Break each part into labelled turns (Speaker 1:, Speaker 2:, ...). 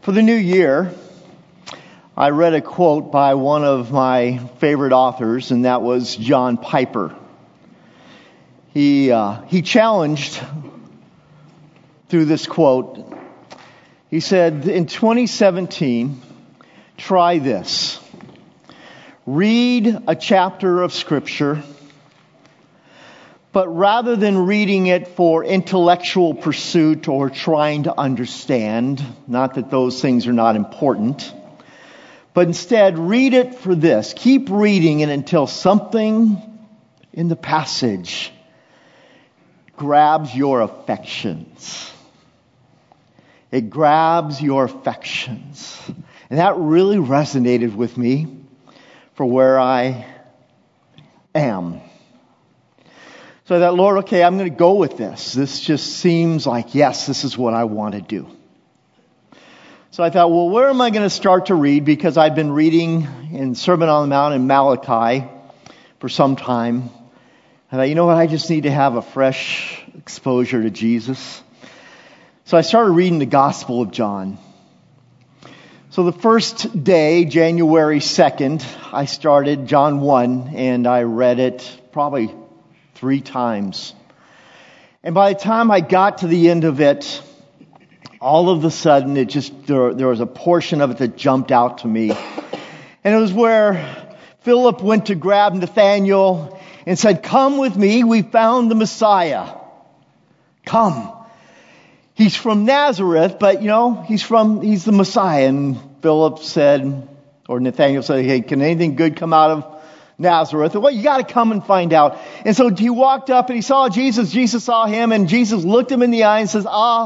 Speaker 1: For the new year, I read a quote by one of my favorite authors, and that was John Piper. He challenged through this quote. He said, in 2017, try this. Read a chapter of Scripture, but rather than reading it for intellectual pursuit or trying to understand, not that those things are not important, but instead read it for this. Keep reading it until something in the passage grabs your affections. It grabs your affections. And that really resonated with me for where I am. So I thought, Lord, okay, I'm going to go with this. This just seems like, yes, this is what I want to do. So I thought, well, where am I going to start to read? Because I've been reading in Sermon on the Mount in Malachi for some time. I thought, you know what, I just need to have a fresh exposure to Jesus. So I started reading the Gospel of John. So the first day, January 2nd, I started John 1, and I read it probably 3 times. And by the time I got to the end of it, all of a sudden, there was a portion of it that jumped out to me. And it was where Philip went to grab Nathanael and said, "Come with me, we found the Messiah. Come." He's from Nazareth, but he's the Messiah. And Philip said, or Nathanael said, "Hey, can anything good come out of Nazareth?" Well, you got to come and find out. And so he walked up and he saw Jesus. Jesus saw him, and Jesus looked him in the eye and says, a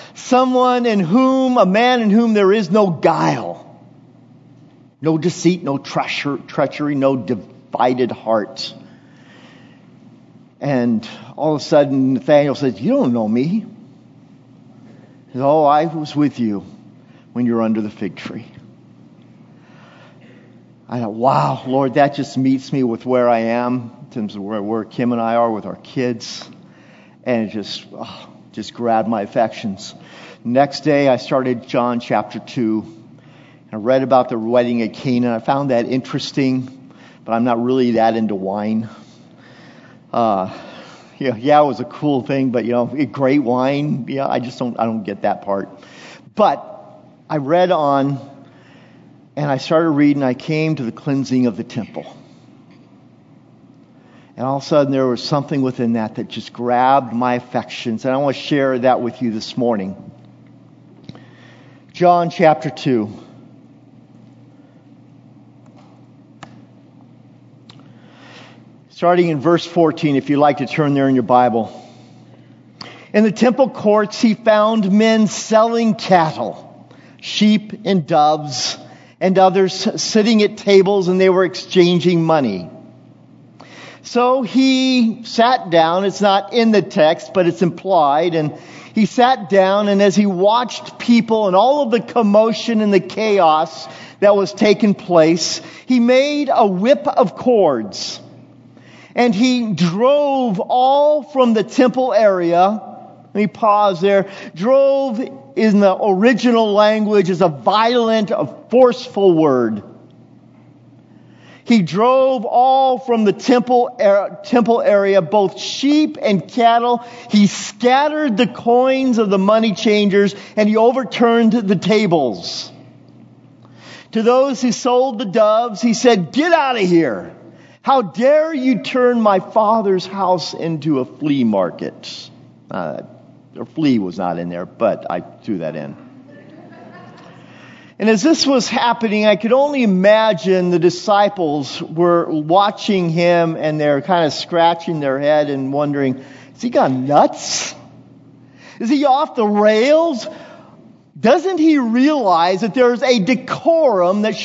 Speaker 1: man in whom there is no guile, no deceit, no treachery, no divided heart. And all of a sudden, Nathanael says, "You don't know me." He says, "Oh, I was with you when you were under the fig tree." I thought, wow, Lord, that just meets me with where I am, in terms of where Kim and I are with our kids. And it just grabbed my affections. Next day, I started John chapter 2. I read about the wedding at Cana. I found that interesting, but I'm not really that into wine. It was a cool thing, but great wine. I don't get that part. But I read on, and I started reading. I came to the cleansing of the temple. And all of a sudden there was something within that just grabbed my affections. And I want to share that with you this morning. John chapter 2. Starting in verse 14, if you'd like to turn there in your Bible. In the temple courts he found men selling cattle, sheep and doves, and others sitting at tables, and they were exchanging money. So he sat down. It's not in the text, but it's implied. And he sat down, and as he watched people and all of the commotion and the chaos that was taking place, he made a whip of cords. And he drove all from the temple area. Let me pause there. Drove in the original language is a violent, a forceful word. He drove all from the temple area, both sheep and cattle. He scattered the coins of the money changers, and he overturned the tables. To those who sold the doves, he said, "Get out of here. How dare you turn my Father's house into a flea market?" A flea was not in there, but I threw that in. And as this was happening, I could only imagine the disciples were watching him, and they're kind of scratching their head and wondering, has he gone nuts? Is he off the rails? Doesn't he realize that there's a decorum that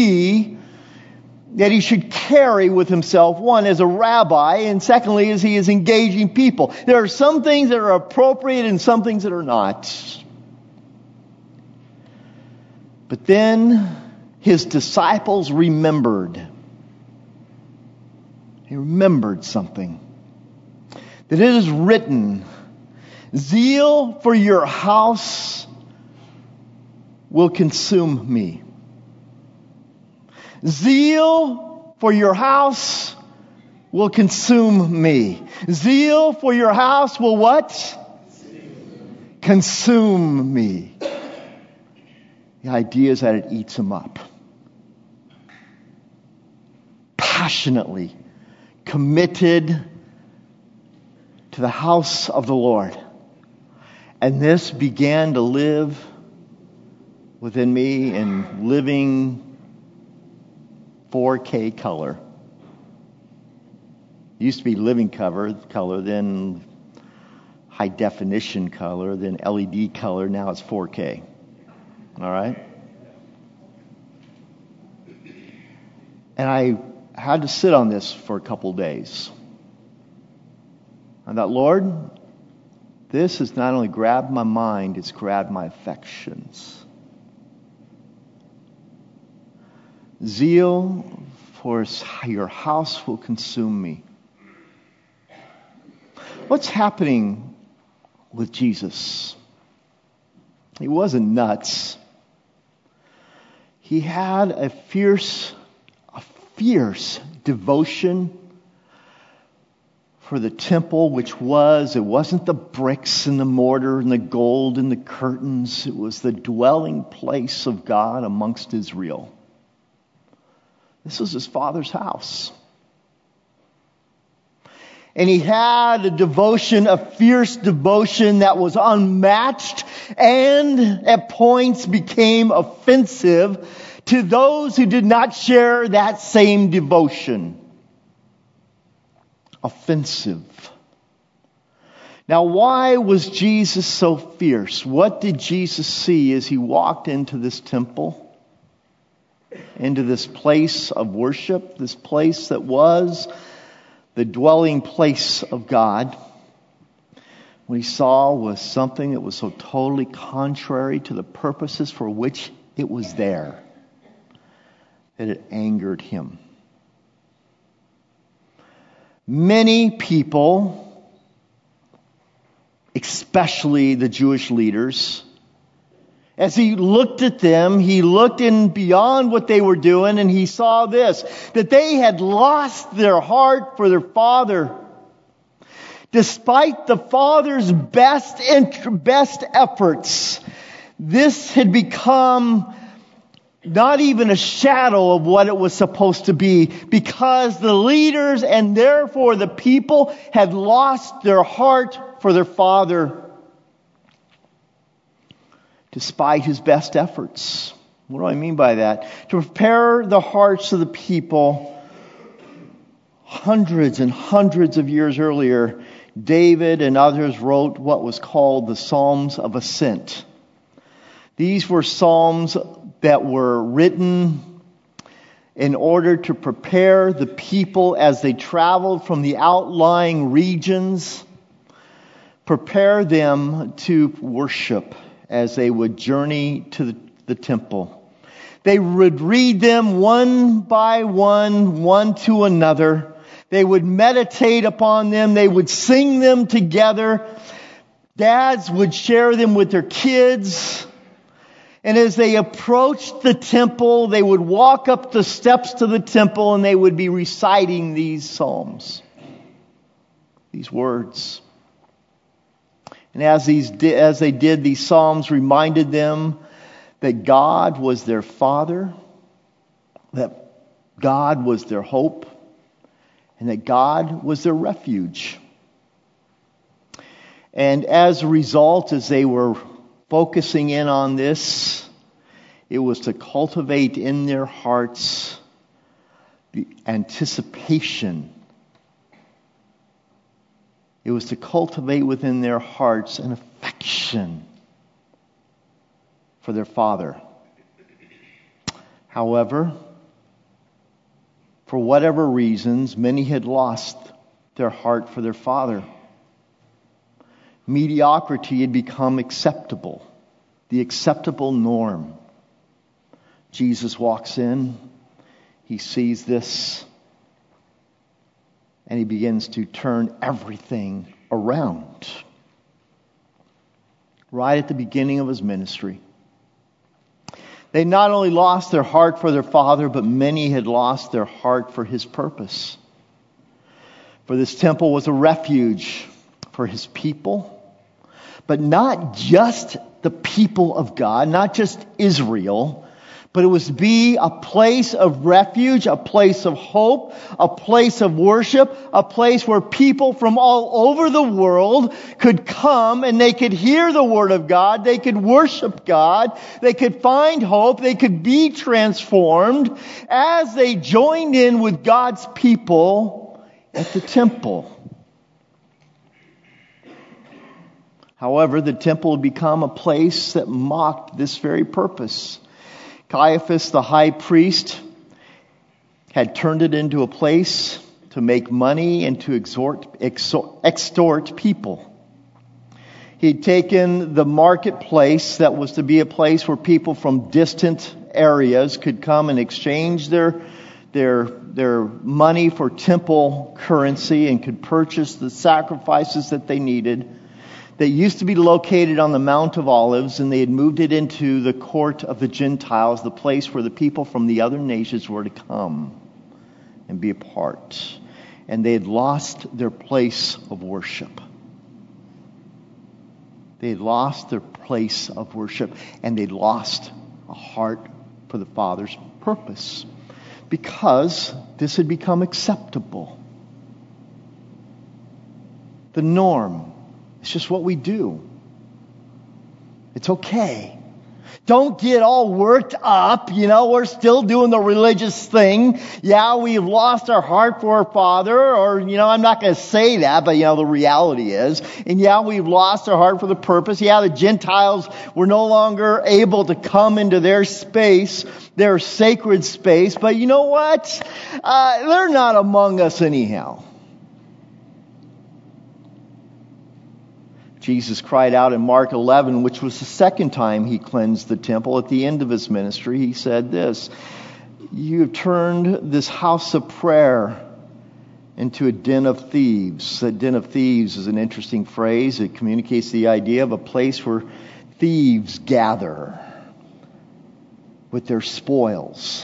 Speaker 1: he should carry with himself, one, as a rabbi, and secondly, as he is engaging people? There are some things that are appropriate and some things that are not. But then his disciples remembered. He remembered something. That it is written, "Zeal for your house will consume me. Zeal for your house will consume me. Zeal for your house will what? Consume me. The idea is that it eats him up. Passionately committed to the house of the Lord. And this began to live within me in living 4K color. It used to be living color, then high definition color, then LED color, now it's 4K. All right? And I had to sit on this for a couple days. I thought, Lord, this has not only grabbed my mind, it's grabbed my affections. Zeal for your house will consume me. What's happening with Jesus? He wasn't nuts. He had a fierce devotion for the temple, it wasn't the bricks and the mortar and the gold and the curtains. It was the dwelling place of God amongst Israel. This was his Father's house. And he had a fierce devotion that was unmatched and at points became offensive to those who did not share that same devotion. Offensive. Now, why was Jesus so fierce? What did Jesus see as he walked into this temple? Into this place of worship, this place that was the dwelling place of God. What he saw was something that was so totally contrary to the purposes for which it was there, that it angered him. Many people, especially the Jewish leaders, as he looked at them, he looked in beyond what they were doing, and he saw this, that they had lost their heart for their Father. Despite the Father's best efforts, this had become not even a shadow of what it was supposed to be, because the leaders and therefore the people had lost their heart for their Father. Despite his best efforts. What do I mean by that? To prepare the hearts of the people, hundreds and hundreds of years earlier, David and others wrote what was called the Psalms of Ascent. These were psalms that were written in order to prepare the people as they traveled from the outlying regions, prepare them to worship as they would journey to the temple. They would read them one by one to another. They would meditate upon them. They would sing them together. Dads would share them with their kids. And as they approached the temple, they would walk up the steps to the temple and they would be reciting these psalms, these words. And as they did, these psalms reminded them that God was their Father, that God was their hope, and that God was their refuge. And as a result, as they were focusing in on this, it was to cultivate in their hearts the anticipation. It was to cultivate within their hearts an affection for their Father. However, for whatever reasons, many had lost their heart for their Father. Mediocrity had become acceptable, the acceptable norm. Jesus walks in, he sees this, and he begins to turn everything around. Right at the beginning of his ministry, They not only lost their heart for their Father, but many had lost their heart for His purpose. For this temple was a refuge for His people, but not just the people of God, not just Israel, but it was to be a place of refuge, a place of hope, a place of worship, a place where people from all over the world could come and they could hear the Word of God, they could worship God, they could find hope, they could be transformed as they joined in with God's people at the temple. However, the temple had become a place that mocked this very purpose. Caiaphas, the high priest, had turned it into a place to make money and to extort people. He had taken the marketplace that was to be a place where people from distant areas could come and exchange their money for temple currency and could purchase the sacrifices that they needed. They used to be located on the Mount of Olives, and they had moved it into the court of the Gentiles, the place where the people from the other nations were to come and be a part. And they had lost their place of worship. They had lost their place of worship, and they lost a heart for the Father's purpose, because this had become acceptable. The norm. It's just what we do. It's okay. Don't get all worked up. We're still doing the religious thing. Yeah, we've lost our heart for our Father. Or, I'm not going to say that, but, the reality is. And yeah, we've lost our heart for the purpose. Yeah, the Gentiles were no longer able to come into their space, their sacred space. But you know what? They're not among us anyhow. Jesus cried out in Mark 11, which was the second time He cleansed the temple. At the end of His ministry, He said this: "You have turned this house of prayer into a den of thieves." That den of thieves is an interesting phrase. It communicates the idea of a place where thieves gather with their spoils.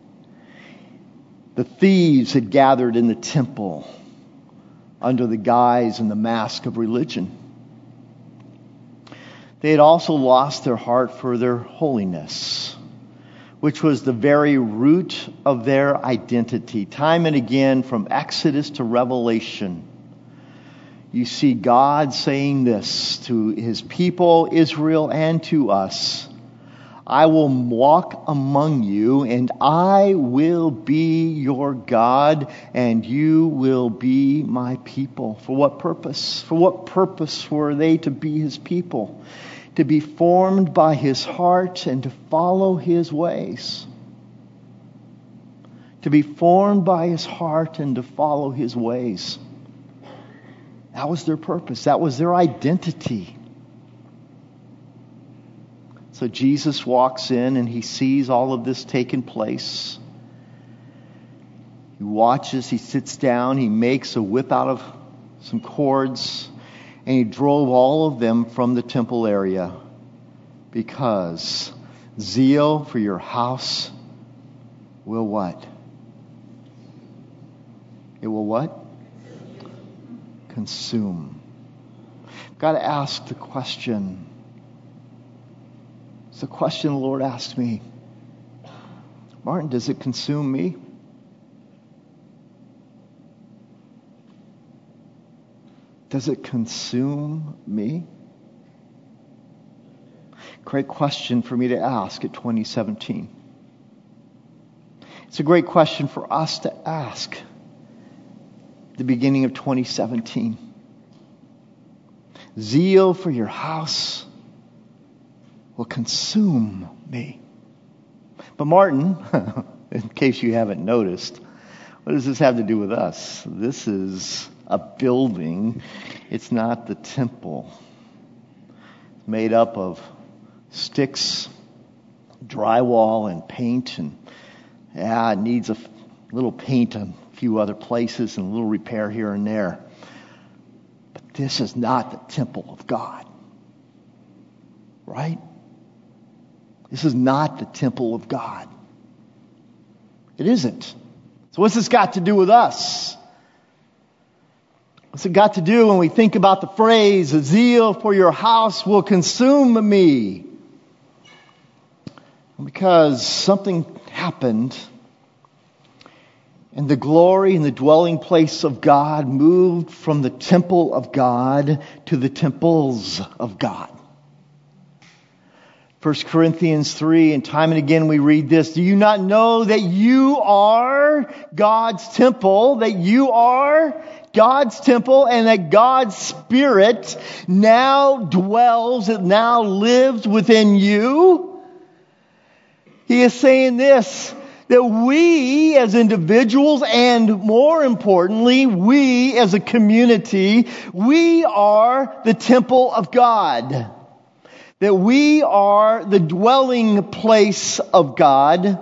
Speaker 1: The thieves had gathered in the temple under the guise and the mask of religion. They had also lost their heart for their holiness, which was the very root of their identity. Time and again, from Exodus to Revelation, you see God saying this to His people, Israel, and to us: "I will walk among you, and I will be your God, and you will be my people." For what purpose? For what purpose were they to be His people? To be formed by His heart and to follow His ways. To be formed by His heart and to follow His ways. That was their purpose. That was their identity. So Jesus walks in and He sees all of this taking place. He watches, He sits down, He makes a whip out of some cords, and He drove all of them from the temple area, because zeal for your house will what? It will what? Consume. I've got to ask the question. It's the question the Lord asked me. Martin, does it consume me? Does it consume me? Great question for me to ask at 2017. It's a great question for us to ask at the beginning of 2017. Zeal for your house will consume me. But Martin, in case you haven't noticed, what does this have to do with us? This is a building. It's not the temple. It's made up of sticks, drywall, and paint. And it needs a little paint in a few other places and a little repair here and there. But this is not the temple of God. Right? This is not the temple of God. It isn't. So what's this got to do with us? What's it got to do when we think about the phrase, "A zeal for your house will consume me"? Because something happened, and the glory and the dwelling place of God moved from the temple of God to the temples of God. 1 Corinthians 3, and time and again we read this. Do you not know that you are God's temple? That you are God's temple, and that God's Spirit now dwells, it now lives within you? He is saying this, that we as individuals, and more importantly, we as a community, we are the temple of God. That we are the dwelling place of God.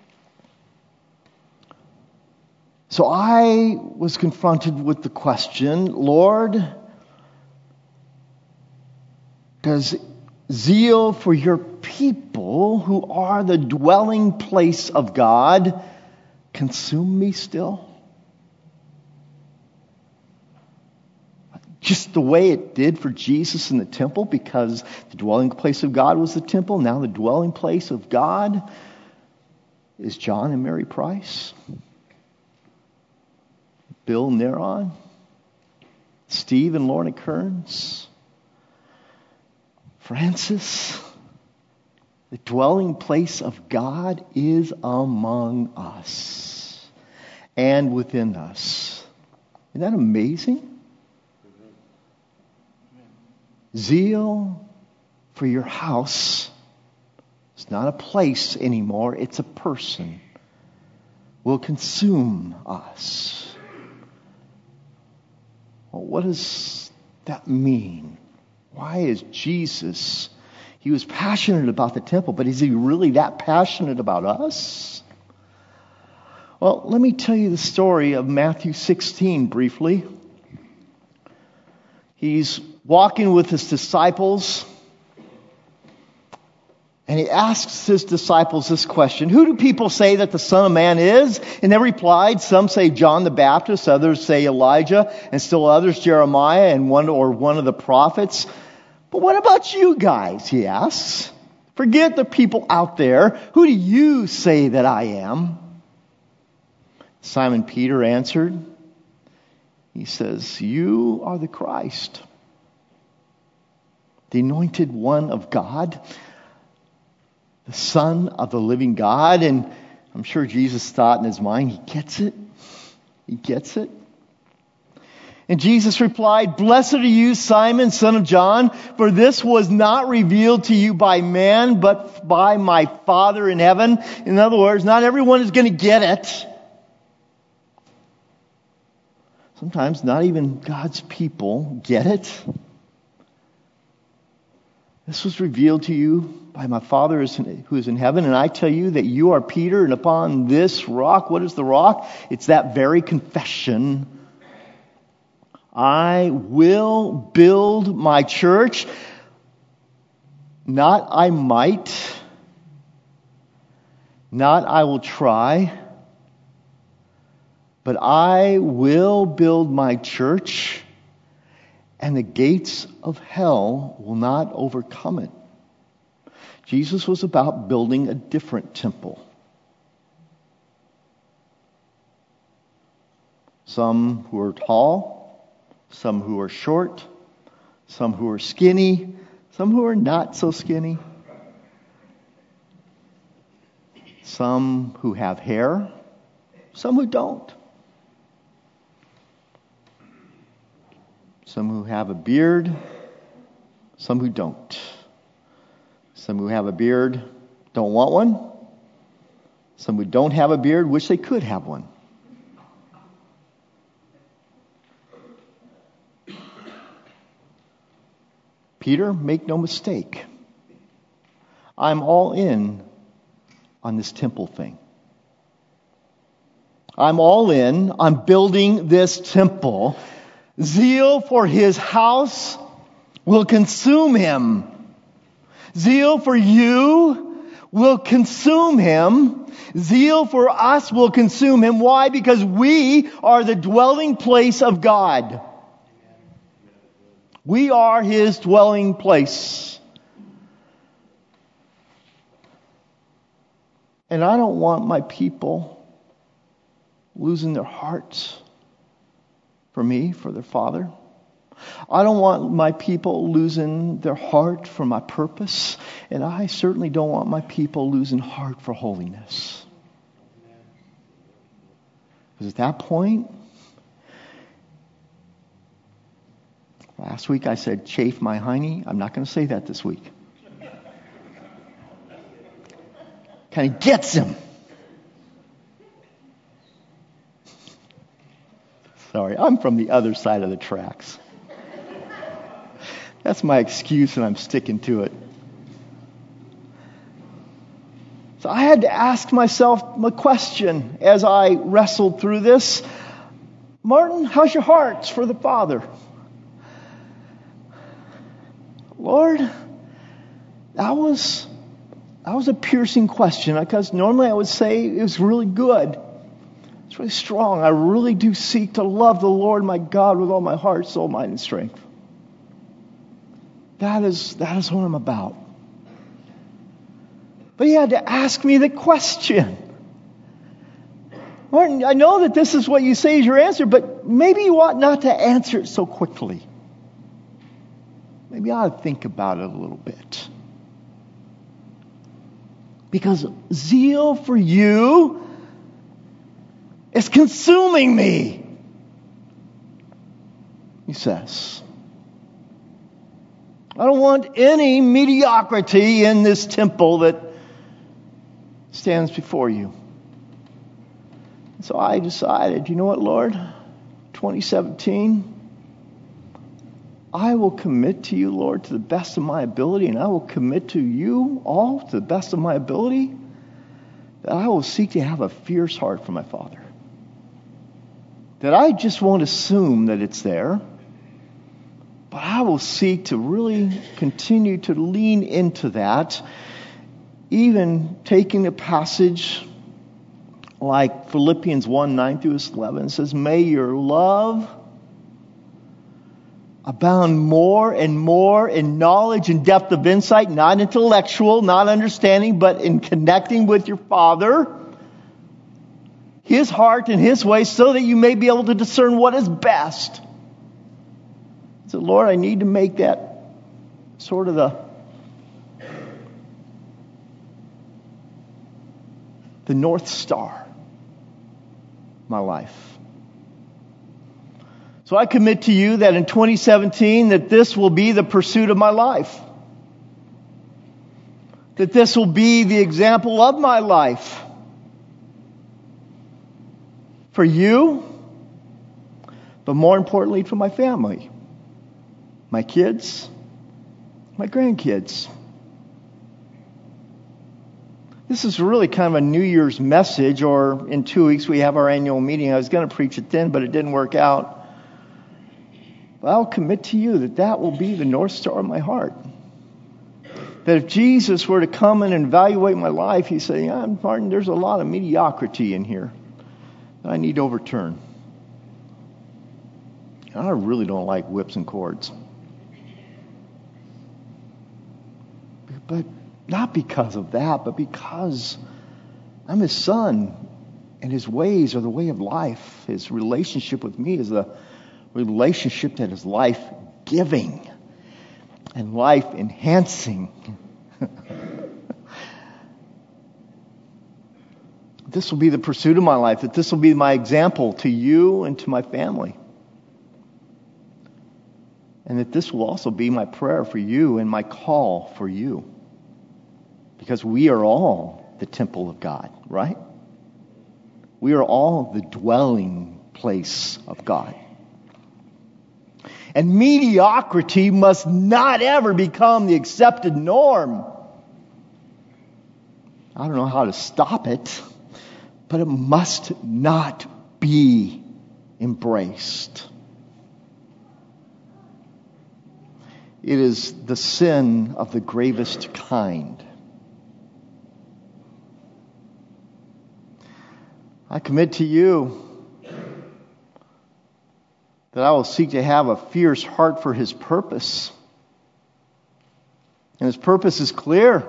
Speaker 1: So I was confronted with the question, Lord, does zeal for your people who are the dwelling place of God consume me still? Just the way it did for Jesus in the temple, because the dwelling place of God was the temple. Now the dwelling place of God is John and Mary Price, Bill Neron, Steve and Lorna Kearns, Francis. The dwelling place of God is among us and within us. Isn't that amazing? Zeal for your house is not a place anymore, it's a person. Will consume us. Well, what does that mean? Why is Jesus, he was passionate about the temple, but is he really that passionate about us? Well, let me tell you the story of Matthew 16 briefly. He's walking with his disciples, and he asks his disciples this question: who do people say that the Son of Man is? And they replied, some say John the Baptist, others say Elijah, and still others Jeremiah, and one of the prophets. But what about you guys, he asks. Forget the people out there. Who do you say that I am? Simon Peter answered. He says, you are the Christ, the anointed one of God, the Son of the living God. And I'm sure Jesus thought in his mind, he gets it. He gets it. And Jesus replied, blessed are you, Simon, son of John, for this was not revealed to you by man, but by my Father in heaven. In other words, not everyone is going to get it. Sometimes not even God's people get it. This was revealed to you by my Father who is in heaven, and I tell you that you are Peter, and upon this rock, what is the rock? It's that very confession. I will build my church, not I might, not I will try, but I will build my church, and the gates of hell will not overcome it. Jesus was about building a different temple. Some who are tall, some who are short, some who are skinny, some who are not so skinny, some who have hair, some who don't. Some who have a beard, some who don't. Some who have a beard don't want one. Some who don't have a beard wish they could have one. Peter, make no mistake. I'm all in on this temple thing. I'm all in on building this temple. Zeal for his house will consume him. Zeal for you will consume him. Zeal for us will consume him. Why? Because we are the dwelling place of God. We are his dwelling place. And I don't want my people losing their hearts for me, for their Father. I don't want my people losing their heart for my purpose. And I certainly don't want my people losing heart for holiness. Because at that point, last week I said, chafe my hiney. I'm not going to say that this week. Kind of gets him. Sorry, I'm from the other side of the tracks. That's my excuse, and I'm sticking to it. So I had to ask myself a question as I wrestled through this. Martin, how's your heart for the Father? Lord, that was a piercing question, because normally I would say it was really good. It's really strong. I really do seek to love the Lord my God with all my heart, soul, mind, and strength. That is what I'm about. But he had to ask me the question. Martin, I know that this is what you say is your answer, but maybe you ought not to answer it so quickly. Maybe I ought to think about it a little bit. Because zeal for you is consuming me, he says. I don't want any mediocrity in this temple that stands before you. So I decided, you know what, Lord? 2017, I will commit to you, Lord, to the best of my ability, and I will commit to you all to the best of my ability, that I will seek to have a fierce heart for my Father. That I just won't assume that it's there, but I will seek to really continue to lean into that, even taking a passage like Philippians 1, 9 through 11. It says, may your love abound more and more in knowledge and depth of insight, not intellectual, not understanding, but in connecting with your Father, his heart and his ways, so that you may be able to discern what is best. So, Lord, I need to make that sort of the North Star of my life. So I commit to you that in 2017 that this will be the pursuit of my life. That this will be the example of my life. For you, but more importantly for my family. My kids, my grandkids. This is really kind of a New Year's message, or in 2 weeks we have our annual meeting. I was going to preach it then, but it didn't work out. But I'll commit to you that that will be the North Star of my heart. That if Jesus were to come in and evaluate my life, he'd say, Martin, there's a lot of mediocrity in here that I need to overturn. And I really don't like whips and cords. But not because of that, but because I'm his son, and his ways are the way of life. His relationship with me is a relationship that is life-giving and life-enhancing. This will be the pursuit of my life, that this will be my example to you and to my family. And that this will also be my prayer for you and my call for you. Because we are all the temple of God, right? We are all the dwelling place of God. And mediocrity must not ever become the accepted norm. I don't know how to stop it, but it must not be embraced. It is the sin of the gravest kind. I commit to you that I will seek to have a fierce heart for His purpose. And His purpose is clear.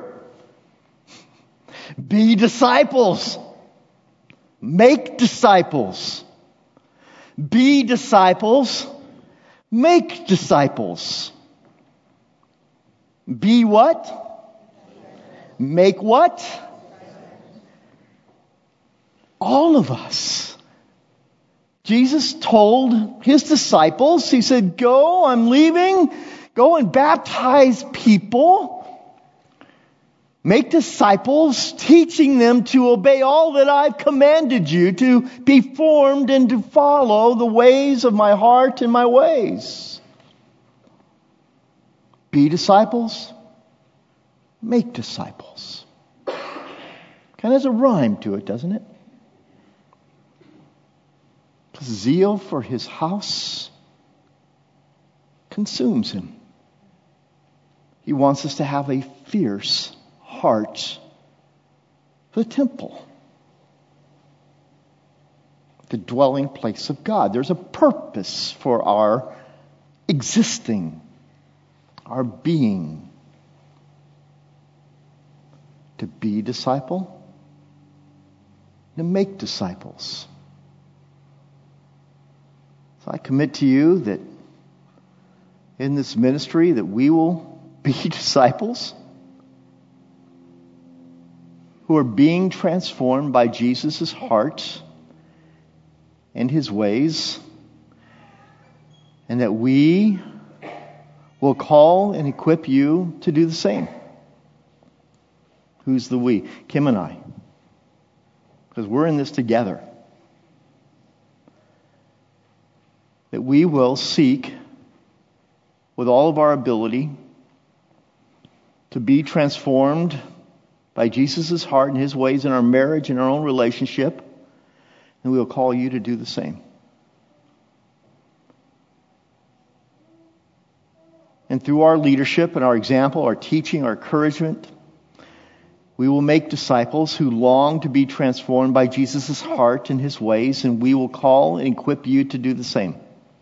Speaker 1: Be disciples. Make disciples. Be disciples. Make disciples. Be what? Make what? All of us. Jesus told His disciples, He said, go, I'm leaving. Go and baptize people. Make disciples, teaching them to obey all that I've commanded you, to be formed and to follow the ways of my heart and my ways. Be disciples. Make disciples. Kind of has a rhyme to it, doesn't it? Zeal for His house consumes Him. He wants us to have a fierce heart for the temple, the dwelling place of God. There's a purpose for our existing, our being. To be a disciple, to make disciples. So I commit to you that in this ministry that we will be disciples who are being transformed by Jesus' heart and His ways, and that we will call and equip you to do the same. Who's the we? Kim and I. Because we're in this together. That we will seek with all of our ability to be transformed by Jesus' heart and His ways in our marriage and our own relationship. And we will call you to do the same. And through our leadership and our example, our teaching, our encouragement, we will make disciples who long to be transformed by Jesus' heart and His ways, and we will call and equip you to do the same.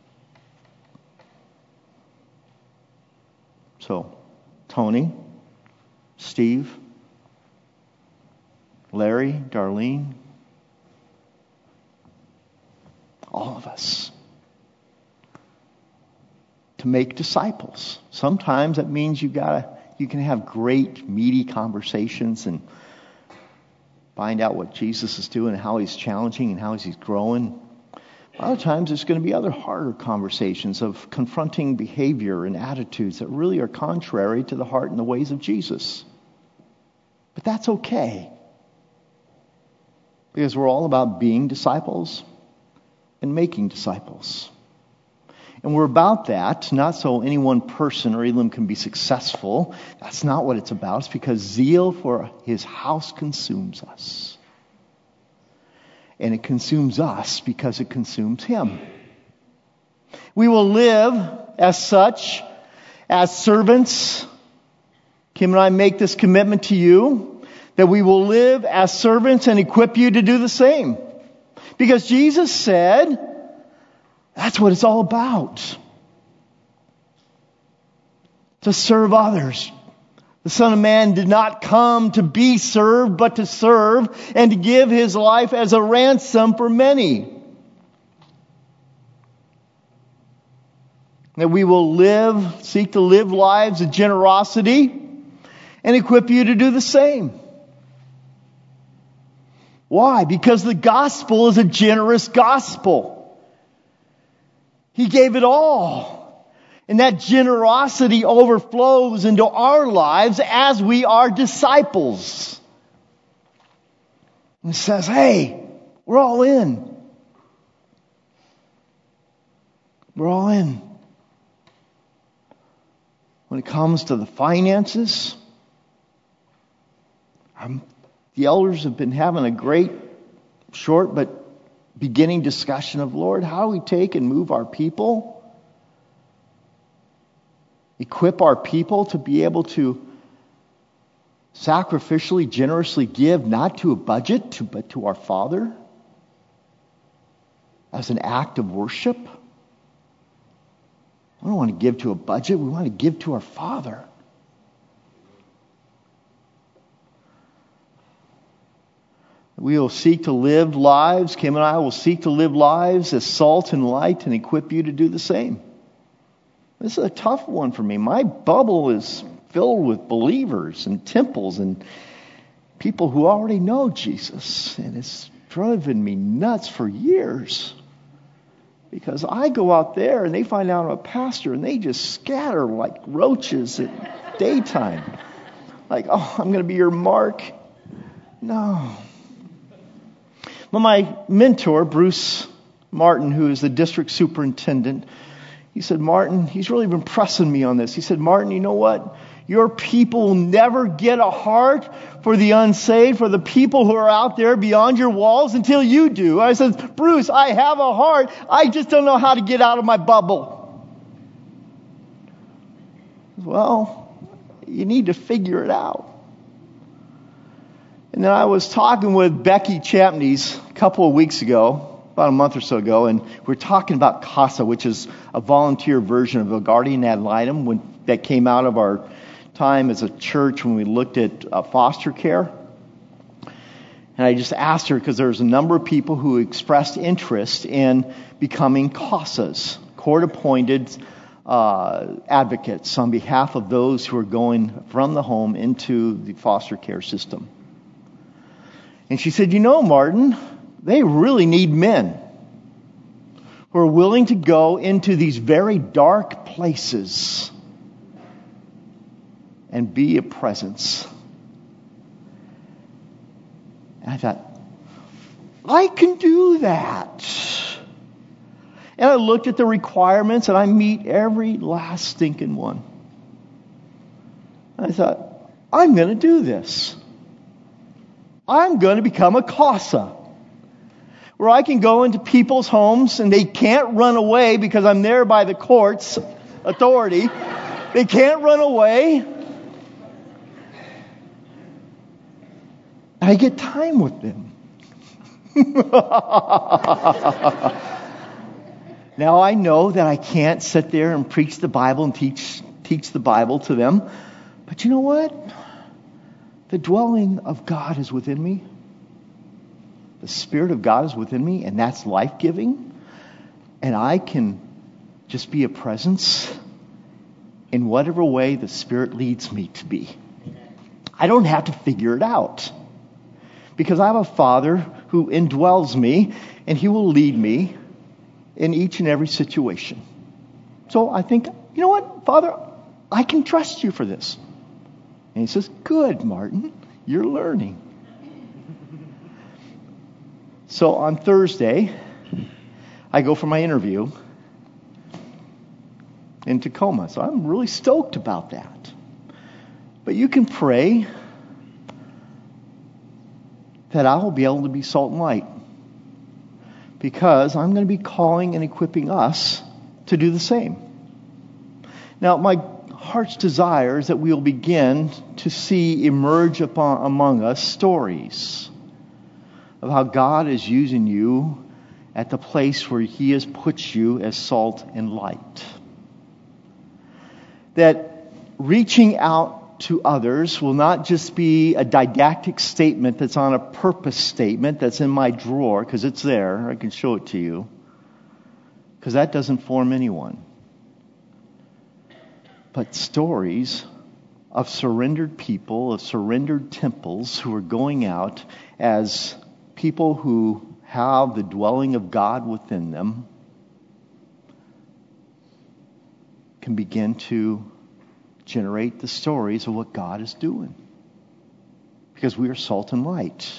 Speaker 1: So, Tony, Steve, Larry, Darlene, all of us, to make disciples. Sometimes that means you can have great, meaty conversations and find out what Jesus is doing and how He's challenging and how He's growing. A lot of times there's going to be other harder conversations of confronting behavior and attitudes that really are contrary to the heart and the ways of Jesus. But that's okay. Because we're all about being disciples and making disciples. And we're about that, not so any one person or Elam can be successful. That's not what it's about. It's because zeal for His house consumes us. And it consumes us because it consumes Him. We will live as such, as servants. Kim and I make this commitment to you, that we will live as servants and equip you to do the same. Because Jesus said, that's what it's all about. To serve others. The Son of Man did not come to be served, but to serve and to give His life as a ransom for many. That we will seek to live lives of generosity and equip you to do the same. Why? Because the gospel is a generous gospel. He gave it all. And that generosity overflows into our lives as we are disciples. And it says, hey, we're all in. We're all in. When it comes to the finances, the elders have been having a great, short but beginning discussion of, Lord, how do we take and move our people? Equip our people to be able to sacrificially, generously give, not to a budget, but to our Father. as an act of worship. We don't want to give to a budget. We want to give to our Father. We will seek to live lives, Kim and I will seek to live lives as salt and light and equip you to do the same. This is a tough one for me. My bubble is filled with believers and temples and people who already know Jesus. And it's driven me nuts for years. Because I go out there and they find out I'm a pastor and they just scatter like roaches at daytime. Like, oh, I'm going to be your mark. No. Well, my mentor, Bruce Martin, who is the district superintendent, he said, Martin, he's really been pressing me on this. He said, Martin, you know what? Your people will never get a heart for the unsaved, for the people who are out there beyond your walls until you do. I said, Bruce, I have a heart. I just don't know how to get out of my bubble. Well, you need to figure it out. And then I was talking with Becky Champneys a couple of weeks ago, about a month or so ago, and we're talking about CASA, which is a volunteer version of a guardian ad litem that came out of our time as a church when we looked at foster care. And I just asked her, because there's a number of people who expressed interest in becoming CASAs, court-appointed advocates on behalf of those who are going from the home into the foster care system. And she said, you know, Martin, they really need men who are willing to go into these very dark places and be a presence. And I thought, I can do that. And I looked at the requirements and I meet every last stinking one. And I thought, I'm going to do this. I'm going to become a CASA, where I can go into people's homes and they can't run away because I'm there by the court's authority. They can't run away. I get time with them. Now I know that I can't sit there and preach the Bible and teach the Bible to them. But you know what? The dwelling of God is within me. The Spirit of God is within me, and that's life-giving. And I can just be a presence in whatever way the Spirit leads me to be. I don't have to figure it out. Because I have a Father who indwells me, and He will lead me in each and every situation. So I think, you know what, Father, I can trust you for this. And He says, good, Martin, you're learning. So on Thursday, I go for my interview in Tacoma. So I'm really stoked about that. But you can pray that I will be able to be salt and light. Because I'm going to be calling and equipping us to do the same. Now, my heart's desire is that we will begin to see emerge among us stories of how God is using you at the place where He has put you as salt and light. That reaching out to others will not just be a didactic statement that's on a purpose statement that's in my drawer, because it's there. I can show it to you. Because that doesn't form anyone. But stories of surrendered people, of surrendered temples who are going out as people who have the dwelling of God within them can begin to generate the stories of what God is doing. Because we are salt and light.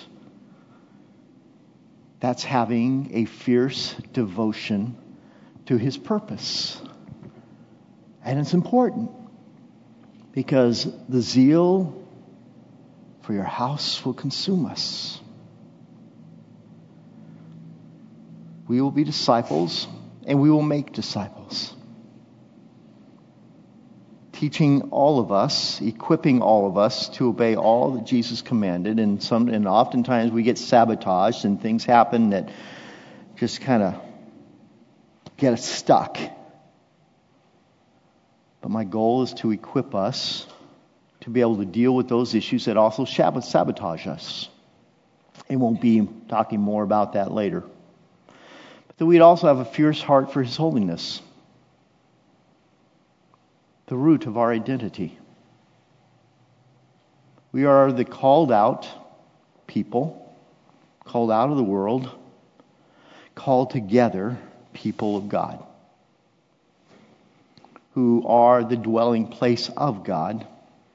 Speaker 1: That's having a fierce devotion to His purpose. And it's important because the zeal for your house will consume us. We will be disciples and we will make disciples. Teaching all of us, equipping all of us to obey all that Jesus commanded, and oftentimes we get sabotaged and things happen that just kind of get us stuck. But my goal is to equip us to be able to deal with those issues that also sabotage us. And won't be talking more about that later. But that we'd also have a fierce heart for His holiness. The root of our identity. We are the called out people, called out of the world, called together people of God, who are the dwelling place of God.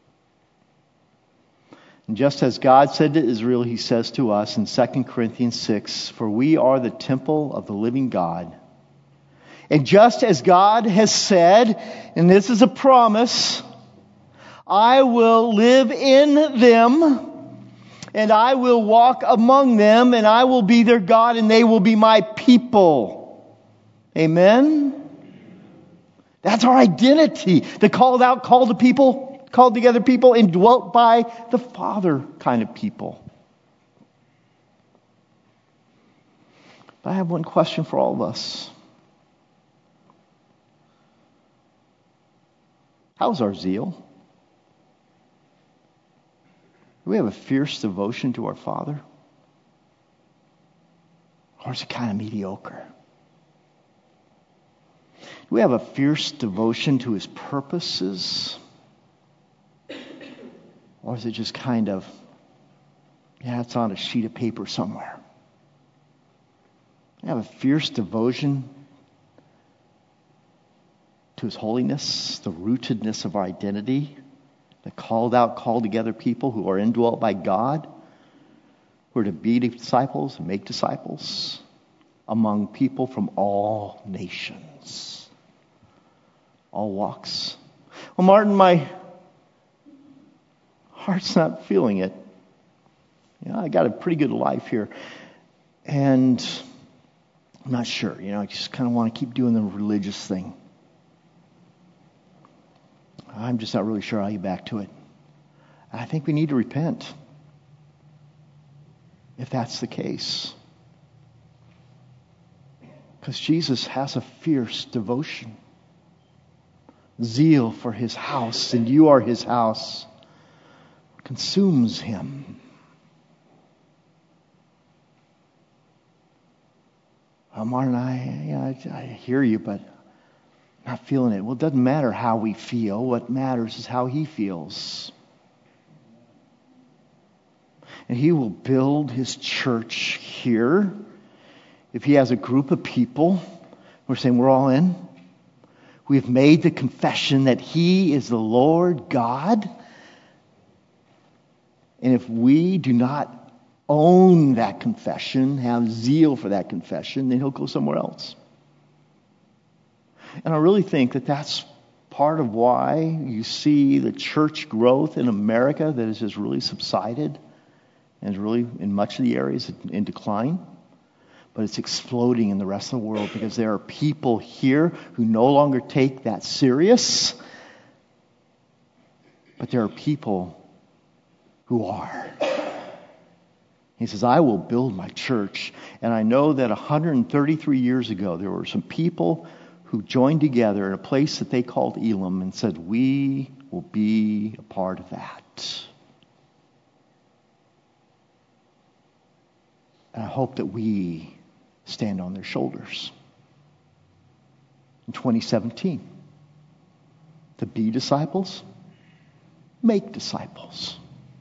Speaker 1: And just as God said to Israel, He says to us in 2 Corinthians 6, "For we are the temple of the living God." And just as God has said, and this is a promise, "I will live in them, and I will walk among them, and I will be their God, and they will be my people." Amen? That's our identity. The called out, called together people, and dwelt by the Father kind of people. But I have one question for all of us. How's our zeal? Do we have a fierce devotion to our Father? Or is it kind of mediocre? Do we have a fierce devotion to His purposes? Or is it just kind of, it's on a sheet of paper somewhere? Do we have a fierce devotion to His holiness, the rootedness of our identity, the called out, called together people who are indwelt by God, who are to be disciples and make disciples among people from all nations, all walks? Well, Martin, my heart's not feeling it. I got a pretty good life here, and I'm not sure. I just kind of want to keep doing the religious thing. I'm just not really sure I'll get back to it. I think we need to repent if that's the case. Because Jesus has a fierce devotion, zeal for His house, and you are His house, consumes Him. Martin, I hear you, but not feeling it. Well, it doesn't matter how we feel. What matters is how He feels. And He will build His church here. If He has a group of people, we're saying we're all in. We've made the confession that He is the Lord God. And if we do not own that confession, have zeal for that confession, then He'll go somewhere else. And I really think that that's part of why you see the church growth in America that has just really subsided and is really, in much of the areas, in decline. But it's exploding in the rest of the world because there are people here who no longer take that serious. But there are people who are. He says, "I will build my church." And I know that 133 years ago, there were some people who joined together in a place that they called Elam and said, "We will be a part of that." And I hope that we stand on their shoulders in 2017 to be disciples, make disciples.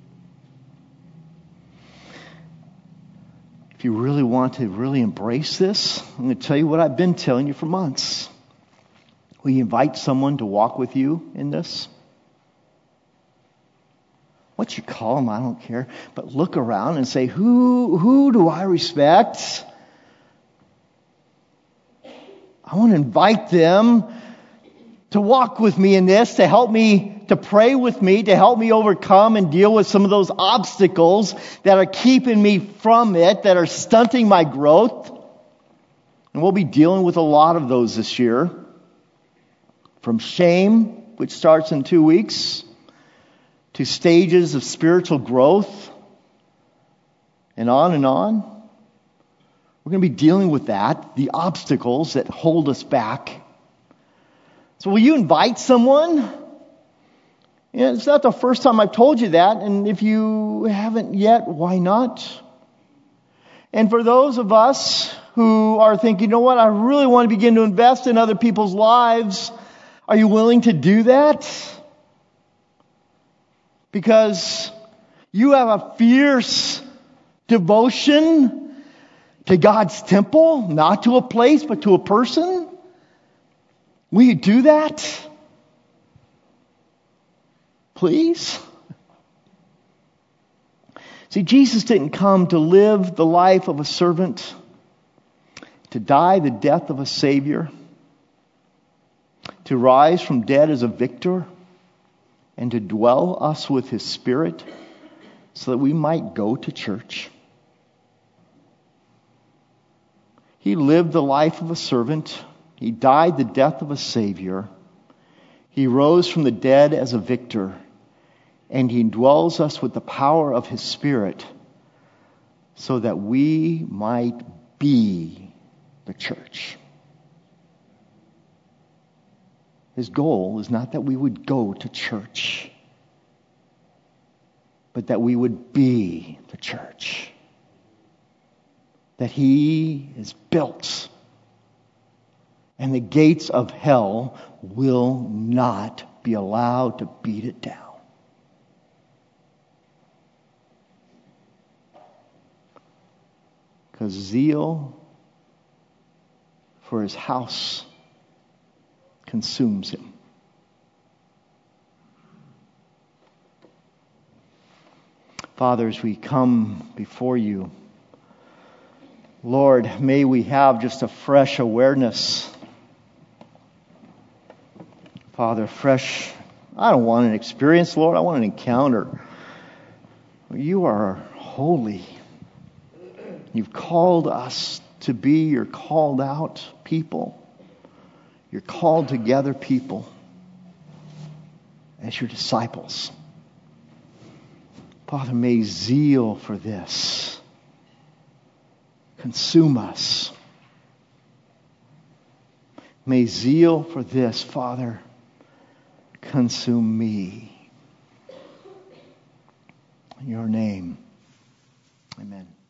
Speaker 1: If you really want to really embrace this, I'm going to tell you what I've been telling you for months. Will you invite someone to walk with you in this? What you call them, I don't care. But look around and say, who do I respect? I want to invite them to walk with me in this, to help me, to pray with me, to help me overcome and deal with some of those obstacles that are keeping me from it, that are stunting my growth. And we'll be dealing with a lot of those this year. From shame, which starts in 2 weeks, to stages of spiritual growth, and on and on. We're going to be dealing with that, the obstacles that hold us back. So will you invite someone? It's not the first time I've told you that, and if you haven't yet, why not? And for those of us who are thinking, you know what, I really want to begin to invest in other people's lives, are you willing to do that? Because you have a fierce devotion to God's temple, not to a place, but to a person. Will you do that? Please? See, Jesus didn't come to live the life of a servant, to die the death of a Savior, to rise from dead as a victor, and to dwell us with His Spirit so that we might go to church. He lived the life of a servant. He died the death of a Savior. He rose from the dead as a victor. And He indwells us with the power of His Spirit so that we might be the church. His goal is not that we would go to church, but that we would be the church. That He is built, and the gates of hell will not be allowed to beat it down. Because zeal for His house consumes Him. Father, as we come before You, Lord, may we have just a fresh awareness. Father, fresh, I don't want an experience, Lord, I want an encounter. You are holy. You've called us to be Your called out people. Your called together people as Your disciples. Father, may zeal for this consume us. May zeal for this, Father, consume me. In Your name, amen.